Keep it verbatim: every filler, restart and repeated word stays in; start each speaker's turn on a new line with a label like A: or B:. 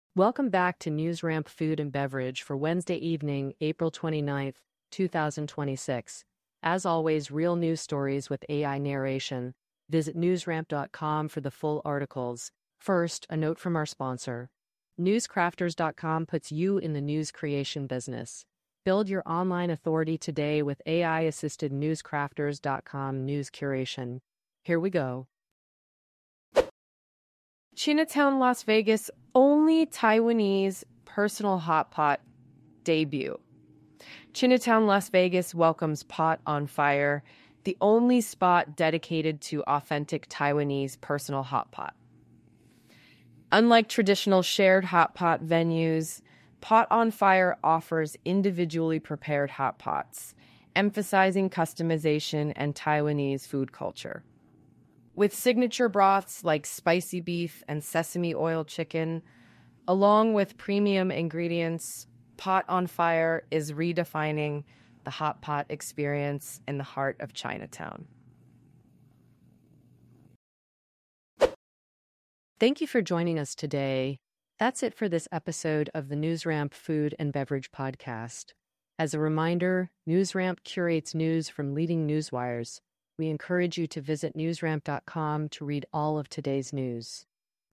A: Welcome back to NewsRamp Food and Beverage for Wednesday evening, April twenty-ninth, two thousand twenty-six. As always, real news stories with A I narration. Visit newsramp dot com for the full articles. First, a note from our sponsor. newscrafters dot com puts you in the news creation business. Build your online authority today with A I-assisted newscrafters dot com news curation. Here we go.
B: Chinatown, Las Vegas, only Taiwanese personal hot pot debut. Chinatown, Las Vegas welcomes Pot on Fire, the only spot dedicated to authentic Taiwanese personal hot pot. Unlike traditional shared hot pot venues, Pot on Fire offers individually prepared hot pots, emphasizing customization and Taiwanese food culture. With signature broths like spicy beef and sesame oil chicken, along with premium ingredients, Pot on Fire is redefining the hot pot experience in the heart of Chinatown.
A: Thank you for joining us today. That's it for this episode of the NewsRamp Food and Beverage Podcast. As a reminder, NewsRamp curates news from leading newswires. We encourage you to visit newsramp dot com to read all of today's news.